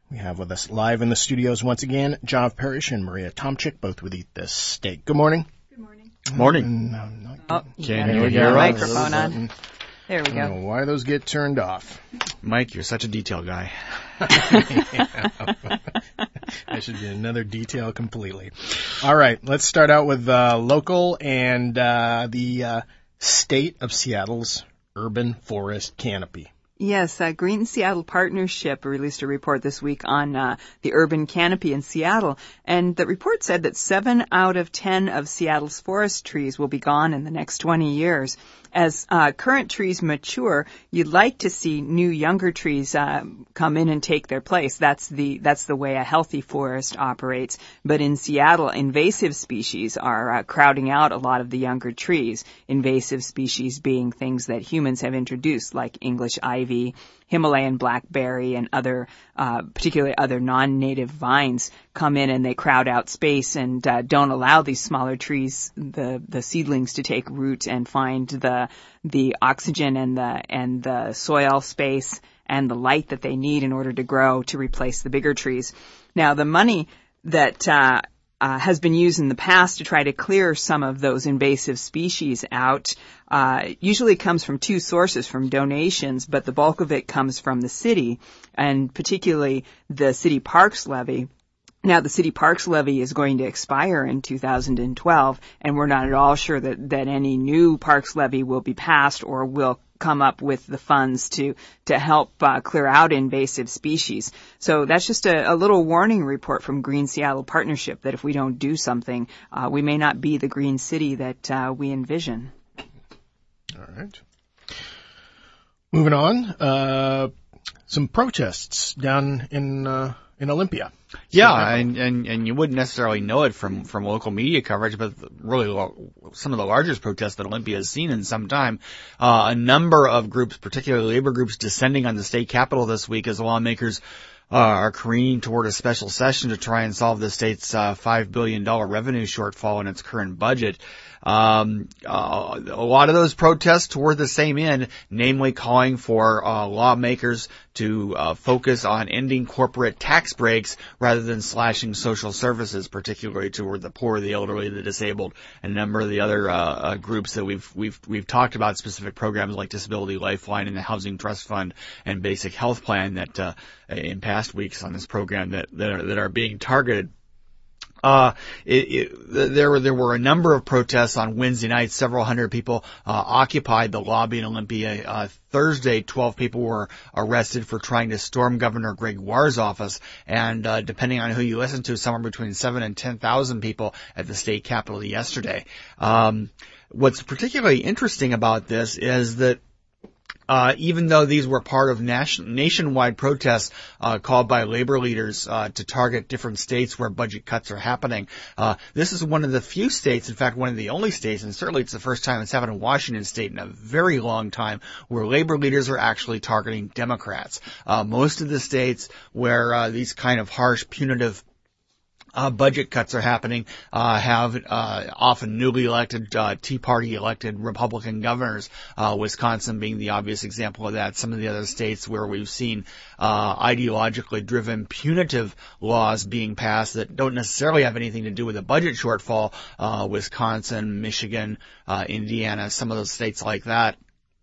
We have with us live in the studios once again, John Parrish and Maria Tomczyk, both with Eat This Steak. Good morning. Good morning. Morning. Can't hear your microphone on. There we I go. don't know why those get turned off. Mike, you're such a detail guy. I should be another detail completely. All right, let's start out with local and the state of Seattle's urban forest canopy. Yes, Green Seattle Partnership released a report this week on the urban canopy in Seattle, and the report said that 7 out of 10 of Seattle's forest trees will be gone in the next 20 years. As current trees mature, you'd like to see new, younger trees come in and take their place. That's the way a healthy forest operates. But in Seattle, invasive species are crowding out a lot of the younger trees. Invasive species being things that humans have introduced, like English ivy, Himalayan blackberry, and other, particularly other non-native vines come in and they crowd out space and don't allow these smaller trees, the seedlings, to take root and find the oxygen and the soil space and the light that they need in order to grow to replace the bigger trees. Now, the money that has been used in the past to try to clear some of those invasive species out usually comes from two sources, from donations, but the bulk of it comes from the city, and particularly the city parks levy. Now, the city parks levy is going to expire in 2012, and we're not at all sure that any new parks levy will be passed or will come up with the funds to help clear out invasive species. So that's just a little warning report from Green Seattle Partnership that if we don't do something, we may not be the green city that we envision. All right. Moving on, some protests down in Olympia. Yeah, and you wouldn't necessarily know it from local media coverage, but really some of the largest protests that Olympia has seen in some time. A number of groups, particularly labor groups, descending on the state capitol this week as lawmakers are careening toward a special session to try and solve the state's $5 billion revenue shortfall in its current budget. A lot of those protests toward the same end, namely calling for lawmakers to focus on ending corporate tax breaks rather than slashing social services, particularly toward the poor, the elderly, the disabled, and a number of the other groups that we've talked about, specific programs like Disability Lifeline and the Housing Trust Fund and Basic Health Plan that in past weeks on this program that are being targeted. There were a number of protests on Wednesday night. Several hundred people occupied the lobby in Olympia. Thursday, 12 people were arrested for trying to storm Governor Gregoire's office, and depending on who you listen to, somewhere between 7,000 and 10,000 people at the state capitol yesterday. What's particularly interesting about this is that even though these were part of nationwide protests called by labor leaders to target different states where budget cuts are happening, this is one of the few states, in fact, one of the only states, and certainly it's the first time it's happened in Washington State in a very long time, where labor leaders are actually targeting Democrats. Most of the states where these kind of harsh, punitive budget cuts are happening, have often newly elected, Tea Party elected Republican governors, Wisconsin being the obvious example of that. Some of the other states where we've seen ideologically driven punitive laws being passed that don't necessarily have anything to do with a budget shortfall, Wisconsin, Michigan, Indiana, some of those states like that.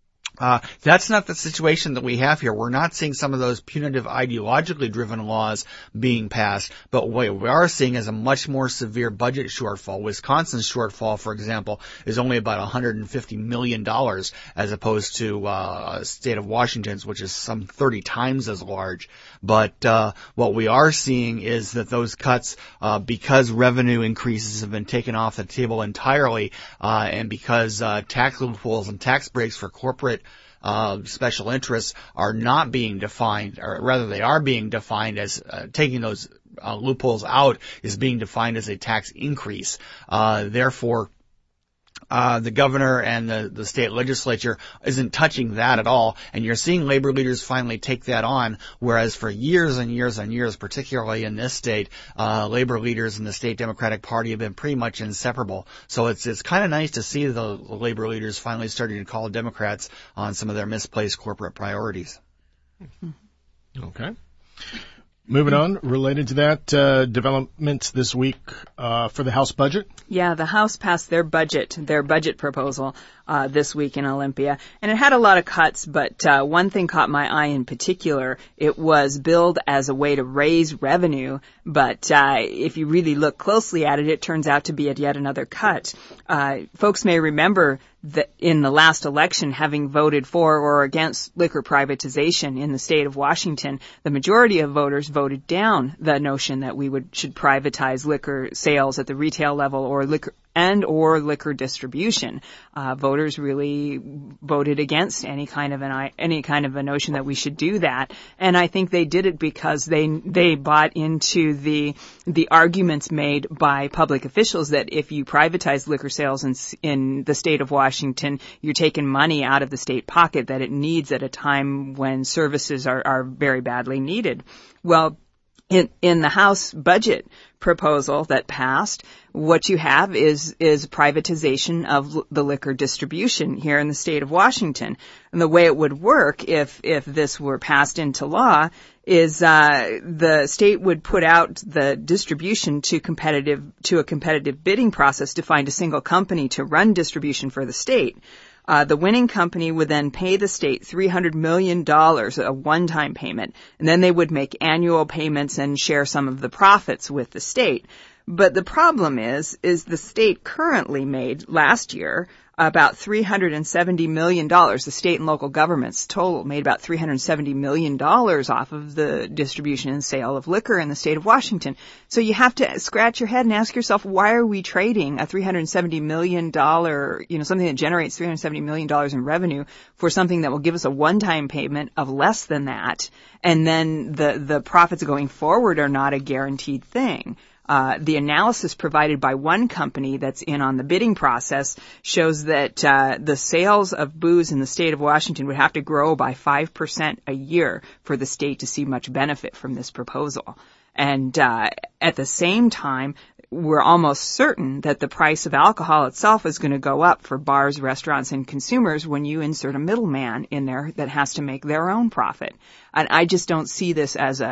That's not the situation that we have here. We're not seeing some of those punitive, ideologically driven laws being passed, but what we are seeing is a much more severe budget shortfall. Wisconsin's shortfall, for example, is only about $150 million as opposed to state of Washington's, which is some 30 times as large. But what we are seeing is that those cuts, because revenue increases have been taken off the table entirely, and because tax loopholes and tax breaks for corporate special interests are not being defined, or rather they are being defined as taking those loopholes out is being defined as a tax increase. Therefore, the governor and the state legislature isn't touching that at all, and you're seeing labor leaders finally take that on, whereas for years and years and years, particularly in this state, labor leaders in the state Democratic Party have been pretty much inseparable. So it's kind of nice to see the labor leaders finally starting to call Democrats on some of their misplaced corporate priorities. Okay. Moving on, related to that, developments this week for the House budget. Yeah, the House passed their budget proposal this week in Olympia, and it had a lot of cuts, but one thing caught my eye in particular. It was billed as a way to raise revenue, but if you really look closely at it, it turns out to be yet another cut. Folks may remember that in the last election, having voted for or against liquor privatization in the state of Washington, the majority of voters voted down the notion that we should privatize liquor sales at the retail level or liquor distribution. Voters really voted against any kind of a notion that we should do that, and I think they did it because they bought into the arguments made by public officials that if you privatize liquor sales in the state of Washington, you're taking money out of the state pocket that it needs at a time when services are very badly needed. Well, in the House budget proposal that passed, what you have is privatization of the liquor distribution here in the state of Washington. And the way it would work if this were passed into law is the state would put out the distribution to a competitive bidding process to find a single company to run distribution for the state. The winning company would then pay the state $300 million, a one-time payment, and then they would make annual payments and share some of the profits with the state. But the problem is the state currently made last year about $370 million. The state and local governments total made about $370 million off of the distribution and sale of liquor in the state of Washington. So you have to scratch your head and ask yourself, why are we trading a $370 million, something that generates $370 million in revenue for something that will give us a one-time payment of less than that? And then the profits going forward are not a guaranteed thing. The analysis provided by one company that's in on the bidding process shows that the sales of booze in the state of Washington would have to grow by 5% a year for the state to see much benefit from this proposal. And at the same time, we're almost certain that the price of alcohol itself is going to go up for bars, restaurants, and consumers when you insert a middleman in there that has to make their own profit. And I just don't see this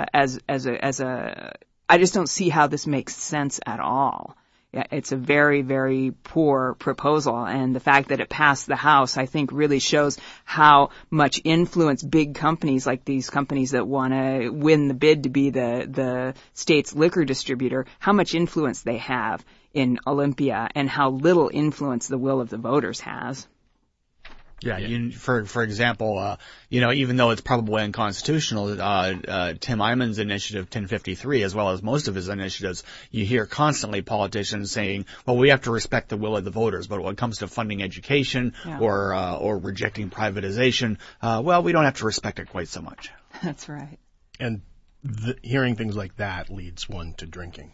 I just don't see how this makes sense at all. It's a very, very poor proposal, and the fact that it passed the House, I think, really shows how much influence big companies like these companies that want to win the bid to be the state's liquor distributor, how much influence they have in Olympia and how little influence the will of the voters has. Yeah, for example, even though it's probably unconstitutional, Tim Eyman's initiative 1053, as well as most of his initiatives, you hear constantly politicians saying, well, we have to respect the will of the voters, but when it comes to funding education or rejecting privatization, well, we don't have to respect it quite so much. That's right. And hearing things like that leads one to drinking.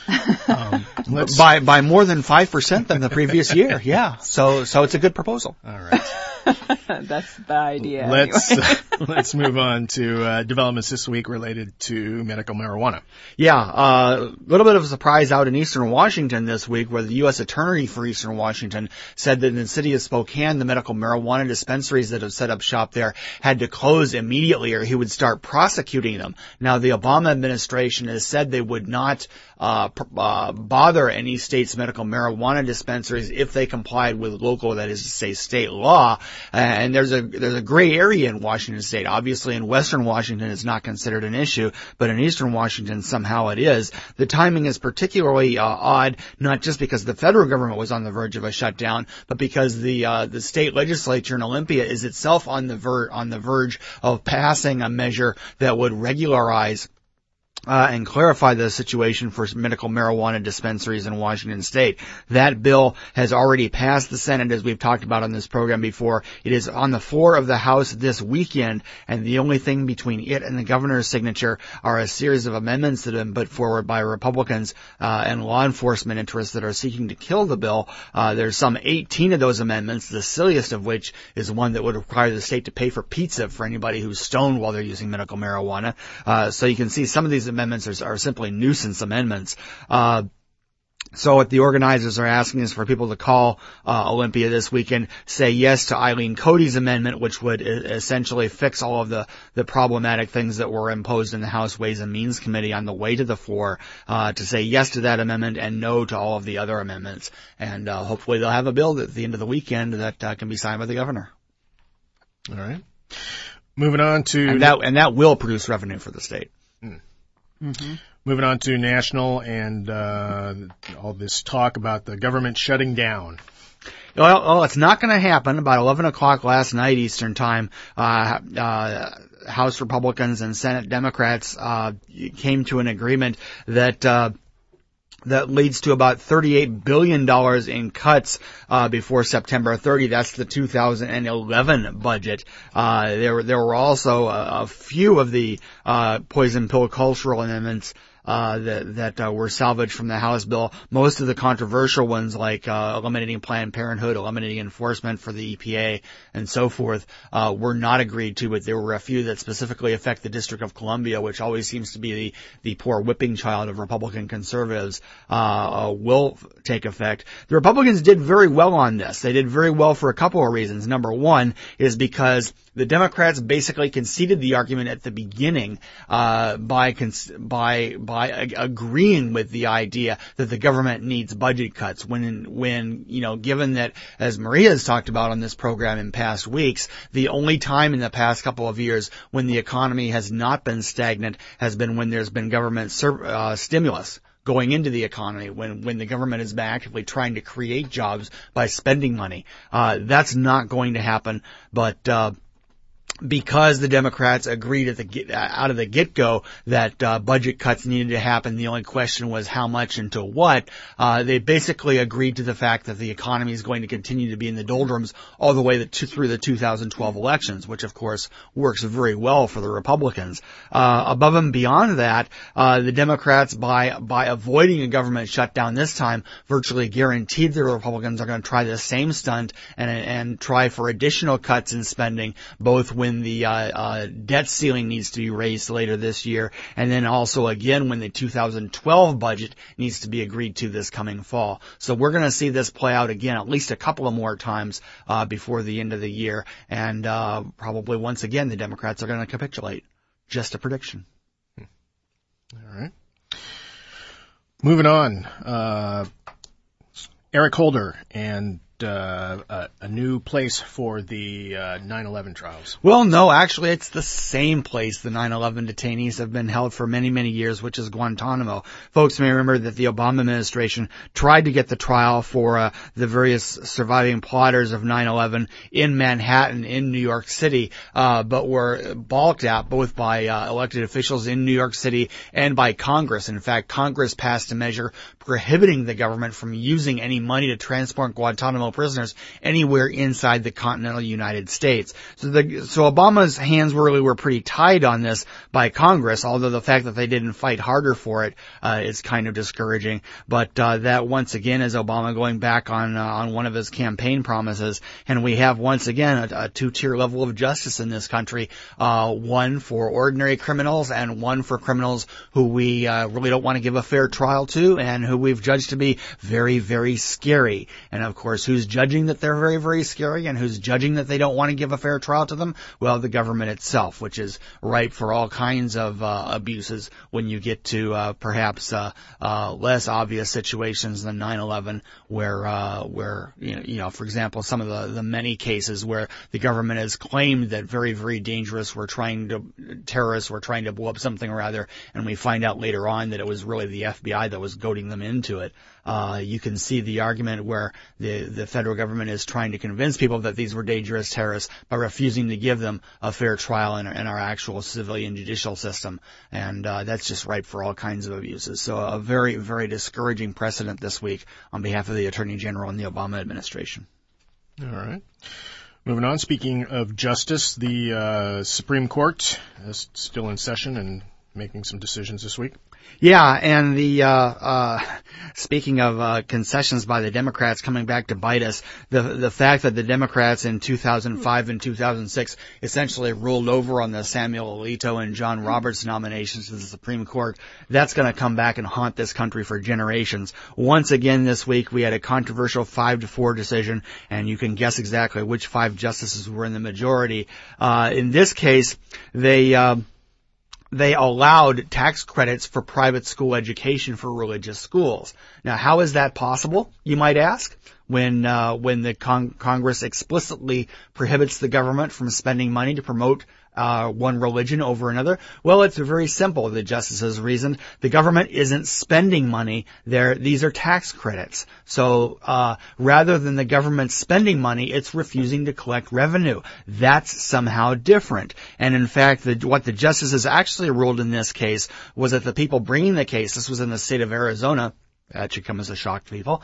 By more than 5% than the previous year. Yeah. So it's a good proposal. All right. That's the idea. Let's move on to developments this week related to medical marijuana. Yeah, a little bit of a surprise out in Eastern Washington this week, where the U.S. Attorney for Eastern Washington said that in the city of Spokane, the medical marijuana dispensaries that have set up shop there had to close immediately, or he would start prosecuting them. Now, the Obama administration has said they would not bother any state's medical marijuana dispensaries if they complied with local, that is to say, state law. And there's a gray area in Washington state. Obviously, in Western Washington, it's not considered an issue, but in Eastern Washington, somehow it is. The timing is particularly odd, not just because the federal government was on the verge of a shutdown, but because the state legislature in Olympia is itself on the verge of passing a measure that would regularize and clarify the situation for medical marijuana dispensaries in Washington state. That bill has already passed the Senate, as we've talked about on this program before. It is on the floor of the House this weekend, and the only thing between it and the governor's signature are a series of amendments that have been put forward by Republicans and law enforcement interests that are seeking to kill the bill. There's some 18 of those amendments, the silliest of which is one that would require the state to pay for pizza for anybody who's stoned while they're using medical marijuana. So you can see some of these amendments are simply nuisance amendments. So what the organizers are asking is for people to call Olympia this weekend, say yes to Eileen Cody's amendment, which would essentially fix all of the problematic things that were imposed in the House Ways and Means Committee on the way to the floor, to say yes to that amendment and no to all of the other amendments. And hopefully they'll have a bill at the end of the weekend that can be signed by the governor. All right. Moving on to... And that will produce revenue for the state. Mm-hmm. Moving on to national and all this talk about the government shutting down. Well, it's not going to happen. About 11 o'clock last night Eastern Time, House Republicans and Senate Democrats came to an agreement that leads to about $38 billion in cuts before September 30. That's the 2011 budget. There were also a few of the poison pill cultural amendments that were salvaged from the House bill. Most of the controversial ones, like eliminating Planned Parenthood, eliminating enforcement for the EPA, and so forth, were not agreed to, but there were a few that specifically affect the District of Columbia, which always seems to be the poor whipping child of Republican conservatives, will take effect. The Republicans did very well on this. They did very well for a couple of reasons. Number one is because the Democrats basically conceded the argument at the beginning by agreeing with the idea that the government needs budget cuts. When given that, as Maria has talked about on this program in past weeks, the only time in the past couple of years when the economy has not been stagnant has been when there's been government stimulus going into the economy, when the government has been actively trying to create jobs by spending money. That's not going to happen, but because the Democrats agreed out of the get-go that budget cuts needed to happen, the only question was how much and to what. They basically agreed to the fact that the economy is going to continue to be in the doldrums all the way through the 2012 elections, which of course works very well for the Republicans. Above and beyond that, the Democrats, by avoiding a government shutdown this time, virtually guaranteed the Republicans are going to try the same stunt and try for additional cuts in spending, both when the debt ceiling needs to be raised later this year, and then also again when the 2012 budget needs to be agreed to this coming fall. So we're going to see this play out again at least a couple of more times before the end of the year, and probably once again the Democrats are going to capitulate. Just a prediction. All right. Moving on. Eric Holder and a new place for the 9/11 trials. Well, no, actually, it's the same place the 9/11 detainees have been held for many, many years, which is Guantanamo. Folks may remember that the Obama administration tried to get the trial for the various surviving plotters of 9/11 in Manhattan, in New York City, but were balked at both by elected officials in New York City and by Congress. In fact, Congress passed a measure prohibiting the government from using any money to transport Guantanamo prisoners anywhere inside the continental United States. So Obama's hands were pretty tied on this by Congress, although the fact that they didn't fight harder for it is kind of discouraging. But that once again is Obama going back on one of his campaign promises, and we have once again a two-tier level of justice in this country, one for ordinary criminals and one for criminals who we really don't want to give a fair trial to and who we've judged to be very, very scary. And of course, who's judging that they're very, very scary and who's judging that they don't want to give a fair trial to them? Well, the government itself, which is ripe for all kinds of abuses when you get to perhaps less obvious situations than 9/11, where for example, some of the many cases where the government has claimed that very, very dangerous terrorists were trying to blow up something or other, and we find out later on that it was really the FBI that was goading them into it. You can see the argument where the federal government is trying to convince people that these were dangerous terrorists by refusing to give them a fair trial in our actual civilian judicial system. And that's just ripe for all kinds of abuses. So a very, very discouraging precedent this week on behalf of the Attorney General and the Obama administration. All right. Moving on, speaking of justice, the Supreme Court is still in session and making some decisions this week. Yeah, and the speaking of concessions by the Democrats coming back to bite us, the fact that the Democrats in 2005 and 2006 essentially ruled over on the Samuel Alito and John Roberts nominations to the Supreme Court, that's going to come back and haunt this country for generations. Once again this week we had a controversial 5-4 decision, and you can guess exactly which 5 justices were in the majority. In this case, they allowed tax credits for private school education for religious schools. Now, how is that possible, you might ask, when the Congress explicitly prohibits the government from spending money to promote one religion over another? Well, it's very simple. The justices reasoned the government isn't spending money there. These are tax credits. So rather than the government spending money, it's refusing to collect revenue. That's somehow different. And in fact, what the justices actually ruled in this case was that the people bringing the case, this was in the state of Arizona, that should come as a shock to people,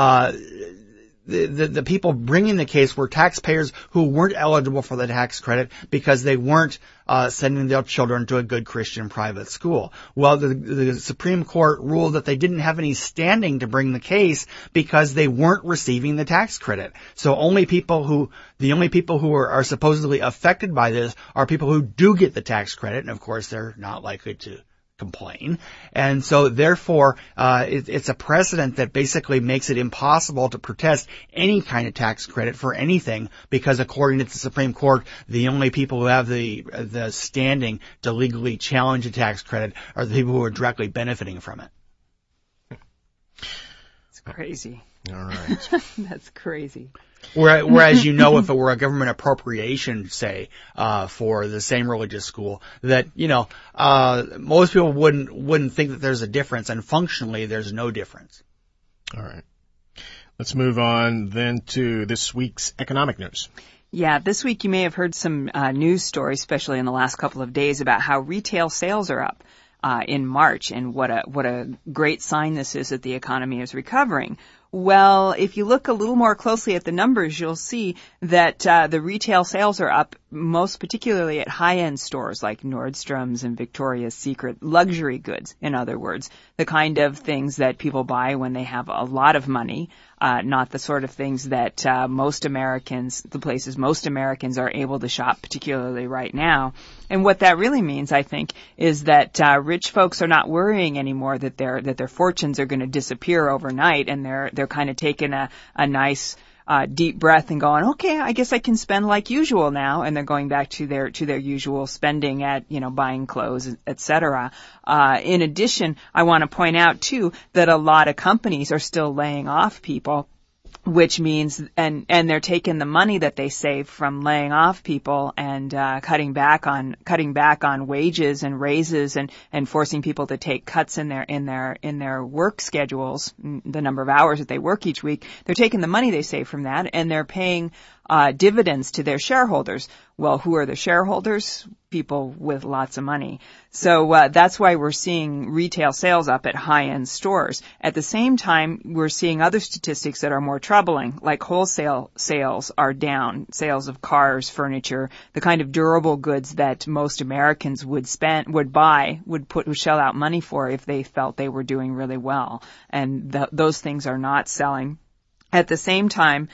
the people bringing the case were taxpayers who weren't eligible for the tax credit because they weren't sending their children to a good Christian private school. Well, the Supreme Court ruled that they didn't have any standing to bring the case because they weren't receiving the tax credit. So the only people who are supposedly affected by this are people who do get the tax credit, and of course they're not likely to complain. And so therefore, it's a precedent that basically makes it impossible to protest any kind of tax credit for anything, because according to the Supreme Court, the only people who have the standing to legally challenge a tax credit are the people who are directly benefiting from it. It's crazy. All right. That's crazy. Whereas, if it were a government appropriation, say, for the same religious school, that, most people wouldn't think that there's a difference, and functionally there's no difference. All right. Let's move on then to this week's economic news. Yeah, this week you may have heard some news stories, especially in the last couple of days, about how retail sales are up in March, and what a great sign this is that the economy is recovering. Well, if you look a little more closely at the numbers, you'll see that the retail sales are up, most particularly at high-end stores like Nordstrom's and Victoria's Secret, luxury goods, in other words, the kind of things that people buy when they have a lot of money, not the sort of things that the places most Americans are able to shop, particularly right now. And what that really means, I think, is that rich folks are not worrying anymore that their fortunes are going to disappear overnight, and they're kind of taking a nice deep breath and going, okay, I guess I can spend like usual now, and they're going back to their usual spending at buying clothes, etc. In addition, I want to point out too that a lot of companies are still laying off people, which means, and they're taking the money that they save from laying off people and cutting back on wages and raises, and forcing people to take cuts in their work schedules, the number of hours that they work each week. They're taking the money they save from that, and they're paying dividends to their shareholders. Well, who are the shareholders? People with lots of money. So that's why we're seeing retail sales up at high-end stores. At the same time, we're seeing other statistics that are more troubling, like wholesale sales are down. Sales of cars, furniture, the kind of durable goods that most Americans would shell out money for if they felt they were doing really well. And those things are not selling. At the same time,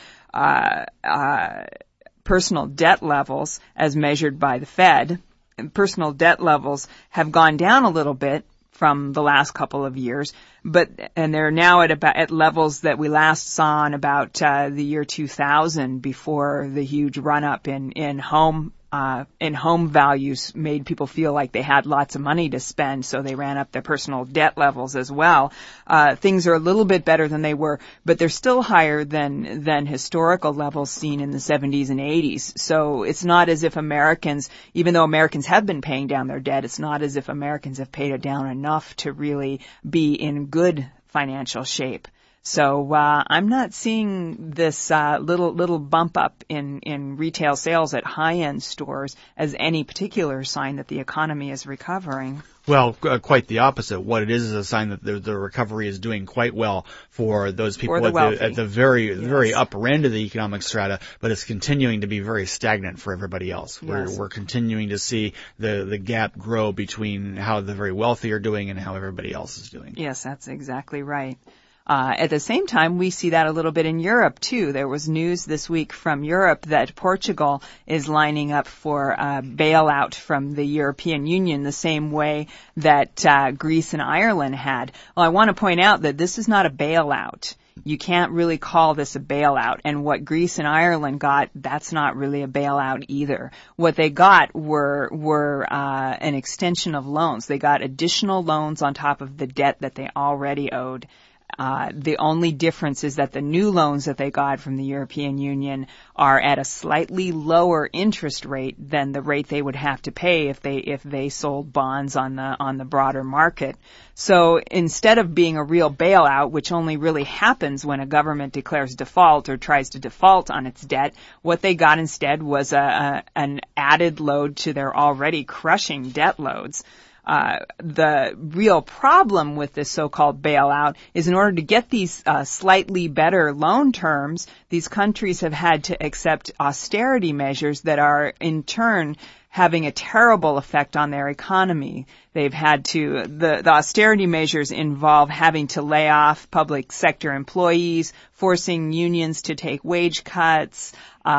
personal debt levels, as measured by the Fed, personal debt levels have gone down a little bit from the last couple of years, and they're now at levels that we last saw in about the year 2000, before the huge run up in home values made people feel like they had lots of money to spend, so they ran up their personal debt levels as well. Things are a little bit better than they were, but they're still higher than historical levels seen in the 70s and 80s. So it's not as if Americans, even though Americans have been paying down their debt, it's not as if Americans have paid it down enough to really be in good financial shape. So I'm not seeing this little bump up in retail sales at high-end stores as any particular sign that the economy is recovering. Well, quite the opposite. What it is a sign that the recovery is doing quite well for those people at the very upper end of the economic strata, but it's continuing to be very stagnant for everybody else. Yes. We're continuing to see the gap grow between how the very wealthy are doing and how everybody else is doing. Yes, that's exactly right. At the same time, we see that a little bit in Europe, too. There was news this week from Europe that Portugal is lining up for a bailout from the European Union the same way that Greece and Ireland had. Well, I want to point out that this is not a bailout. You can't really call this a bailout. And what Greece and Ireland got, that's not really a bailout either. What they got were an extension of loans. They got additional loans on top of the debt that they already owed. The only difference is that the new loans that they got from the European Union are at a slightly lower interest rate than the rate they would have to pay if they sold bonds on the broader market. So instead of being a real bailout, which only really happens when a government declares default or tries to default on its debt, what they got instead was an added load to their already crushing debt loads. The real problem with this so-called bailout is in order to get these slightly better loan terms, these countries have had to accept austerity measures that are in turn having a terrible effect on their economy. They've had to, the austerity measures involve having to lay off public sector employees, forcing unions to take wage cuts,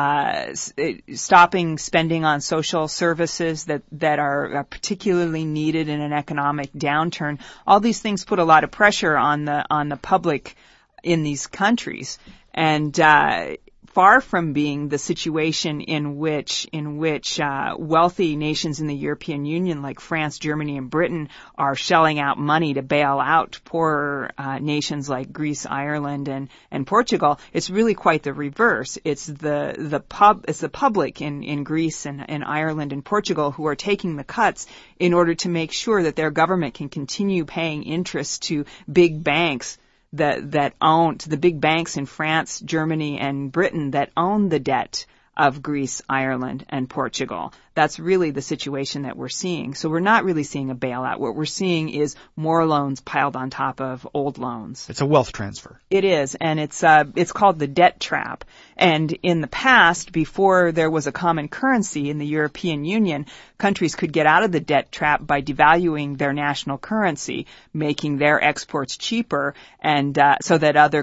stopping spending on social services that are particularly needed in an economic downturn. All these things put a lot of pressure on the public in these countries. And far from being the situation in which wealthy nations in the European Union like France, Germany, and Britain are shelling out money to bail out poorer nations like Greece, Ireland, and Portugal, it's really quite the reverse. It's the public in Greece and Ireland and Portugal who are taking the cuts in order to make sure that their government can continue paying interest to big banks that own, the big banks in France, Germany, and Britain that own the debt of Greece, Ireland, and Portugal. That's really the situation that we're seeing. So we're not really seeing a bailout. What we're seeing is more loans piled on top of old loans. It's a wealth transfer. It is, and it's called the debt trap. And in the past, before there was a common currency in the European Union, countries could get out of the debt trap by devaluing their national currency, making their exports cheaper, and so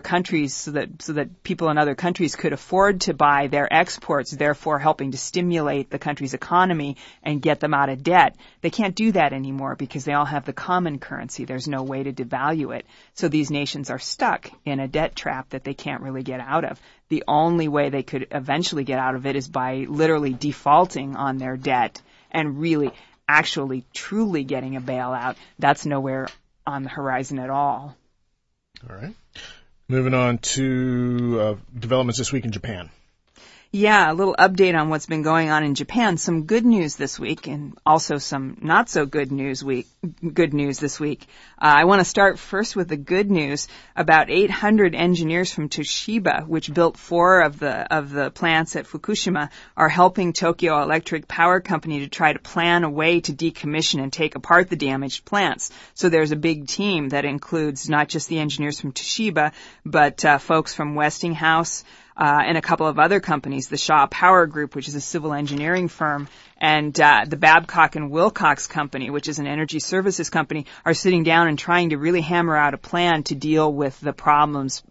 that people in other countries could afford to buy their exports, therefore helping to stimulate the country's economy and get them out of debt. They can't do that anymore because they all have the common currency. There's no way to devalue it. So these nations are stuck in a debt trap that they can't really get out of. The only way they could eventually get out of it is by literally defaulting on their debt and really, actually, truly getting a bailout. That's nowhere on the horizon at all. All right. Moving on to developments this week in Japan. Yeah, a little update on what's been going on in Japan. Some good news this week, and also some not so good news this week. I want to start first with the good news. About 800 engineers from Toshiba, which built 4 of the plants at Fukushima, are helping Tokyo Electric Power Company to try to plan a way to decommission and take apart the damaged plants. So there's a big team that includes not just the engineers from Toshiba, but folks from Westinghouse, and a couple of other companies, the Shaw Power Group, which is a civil engineering firm, and the Babcock and Wilcox Company, which is an energy services company, are sitting down and trying to really hammer out a plan to deal with the problems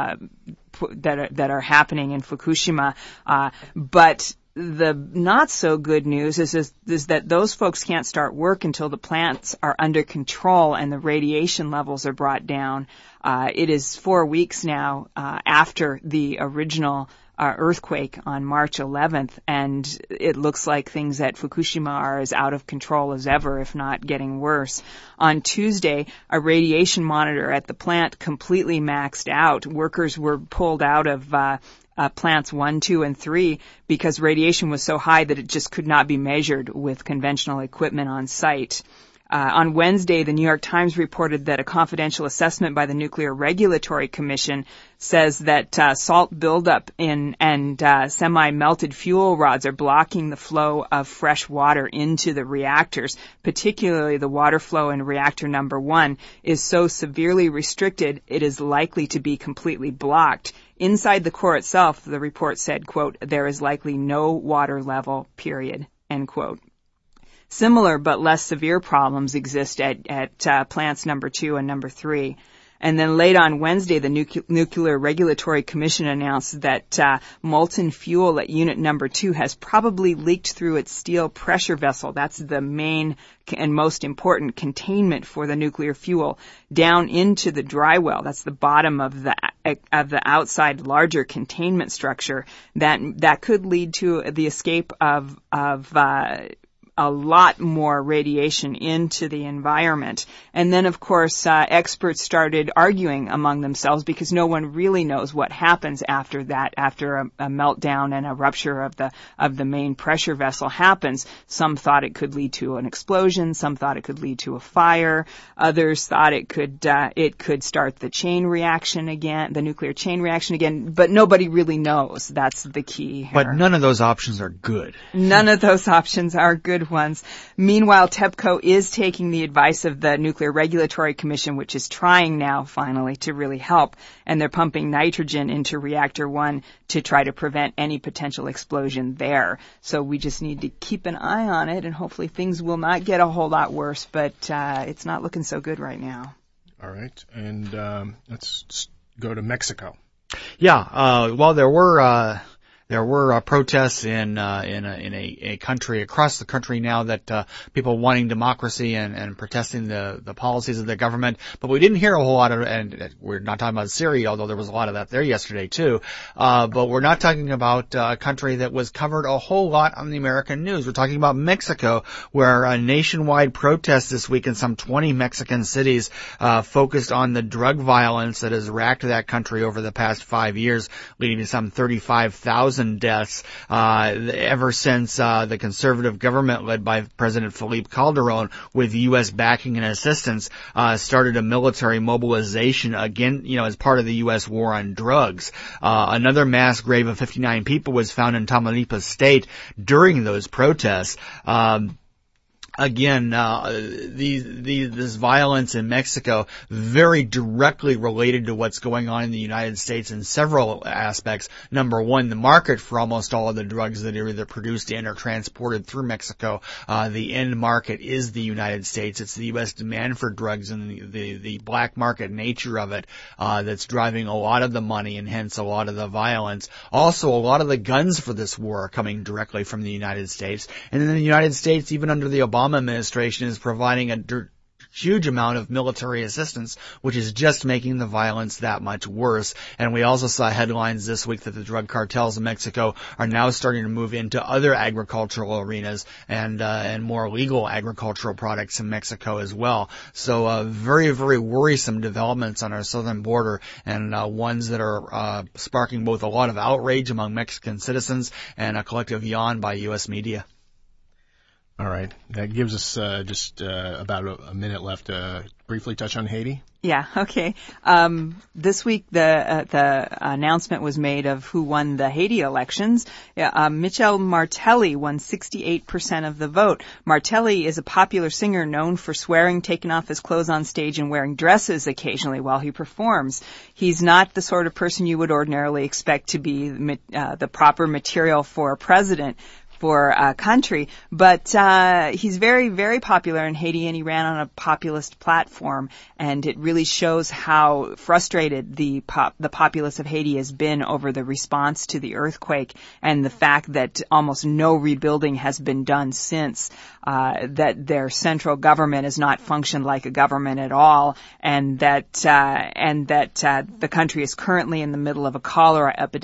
that are happening in Fukushima. But the not so good news is that those folks can't start work until the plants are under control and the radiation levels are brought down. It is 4 weeks now after the original earthquake on March 11th, and it looks like things at Fukushima are as out of control as ever, if not getting worse. On Tuesday, a radiation monitor at the plant completely maxed out. Workers were pulled out of plants 1, 2, and 3 because radiation was so high that it just could not be measured with conventional equipment on site. On Wednesday, the New York Times reported that a confidential assessment by the Nuclear Regulatory Commission says that salt buildup and semi-melted fuel rods are blocking the flow of fresh water into the reactors. Particularly, the water flow in reactor number 1 is so severely restricted it is likely to be completely blocked. Inside the core itself, the report said, quote, there is likely no water level, period, end quote. Similar but less severe problems exist at plants number 2 and number 3. And then late on Wednesday, the Nuclear Regulatory Commission announced that molten fuel at unit number 2 has probably leaked through its steel pressure vessel. That's the main and most important containment for the nuclear fuel down into the dry well. That's the bottom of the outside larger containment structure. That could lead to the escape of a lot more radiation into the environment. And then, of course, experts started arguing among themselves because no one really knows what happens after that, after a meltdown and a rupture of the main pressure vessel happens. Some thought it could lead to an explosion. Some thought it could lead to a fire. Others thought it could start the chain reaction again, the nuclear chain reaction again. But nobody really knows. That's the key here. But none of those options are good. None of those options are good ones. Meanwhile, TEPCO is taking the advice of the Nuclear Regulatory Commission, which is trying now, finally, to really help. And they're pumping nitrogen into reactor 1 to try to prevent any potential explosion there. So we just need to keep an eye on it, and hopefully things will not get a whole lot worse, but it's not looking so good right now. All right. And let's go to Mexico. Yeah. Well, there were protests in a country across the country now that people wanting democracy and protesting the policies of the government. But we didn't hear a whole lot of, and we're not talking about Syria, although there was a lot of that there yesterday too. But we're not talking about a country that was covered a whole lot on the American news. We're talking about Mexico, where a nationwide protest this week in some 20 Mexican cities focused on the drug violence that has racked that country over the past 5 years, leading to some 35,000 deaths ever since the conservative government led by President Felipe Calderon, with U.S. backing and assistance, started a military mobilization again, as part of the U.S. war on drugs. Another mass grave of 59 people was found in Tamaulipas State during those protests. Again, this violence in Mexico very directly related to what's going on in the United States in several aspects. Number one, the market for almost all of the drugs that are either produced in or transported through Mexico. The end market is the United States. It's the U.S. demand for drugs and the black market nature of it that's driving a lot of the money and hence a lot of the violence. Also, a lot of the guns for this war are coming directly from the United States. And in the United States, even under the Obama administration, is providing a huge amount of military assistance, which is just making the violence that much worse. And we also saw headlines this week that the drug cartels in Mexico are now starting to move into other agricultural arenas and more legal agricultural products in Mexico as well. So very, very worrisome developments on our southern border, and ones that are sparking both a lot of outrage among Mexican citizens and a collective yawn by U.S. media. All right. That gives us just about a minute left to briefly touch on Haiti. Yeah, okay. This week the announcement was made of who won the Haiti elections. Michel Martelly won 68% of the vote. Martelly is a popular singer known for swearing, taking off his clothes on stage, and wearing dresses occasionally while he performs. He's not the sort of person you would ordinarily expect to be the proper material for a president for a country, but he's very, very popular in Haiti, and he ran on a populist platform, and it really shows how frustrated the populace of Haiti has been over the response to the earthquake and the fact that almost no rebuilding has been done since, that their central government has not functioned like a government at all, and that the country is currently in the middle of a cholera epidemic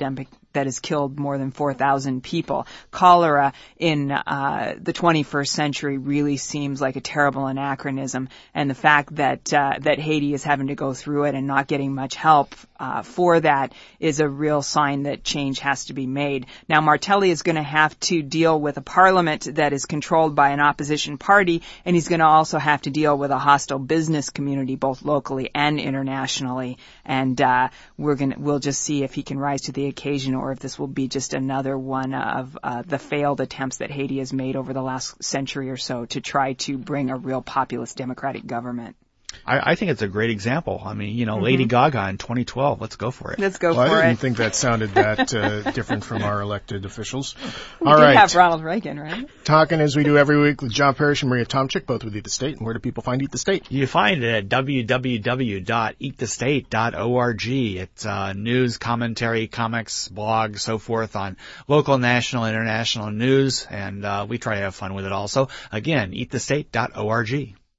that has killed more than 4,000 people. Cholera in the 21st century really seems like a terrible anachronism, and the fact that Haiti is having to go through it and not getting much help for that is a real sign that change has to be made. Now, Martelly is going to have to deal with a parliament that is controlled by an opposition party, and he's going to also have to deal with a hostile business community, both locally and internationally. And we'll just see if he can rise to the occasion, or if this will be just another one of the failed attempts that Haiti has made over the last century or so to try to bring a real populist democratic government. I think it's a great example. I mean, Lady Gaga in 2012. Let's go for it. Let's go for it. I didn't think that sounded that different from our elected officials. We did have Ronald Reagan, right? Talking as we do every week with John Parrish and Maria Tomczyk, both with Eat the State. And where do people find Eat the State? You find it at www.eatthestate.org. It's news, commentary, comics, blogs, so forth on local, national, international news, and we try to have fun with it also. Again, eatthestate.org.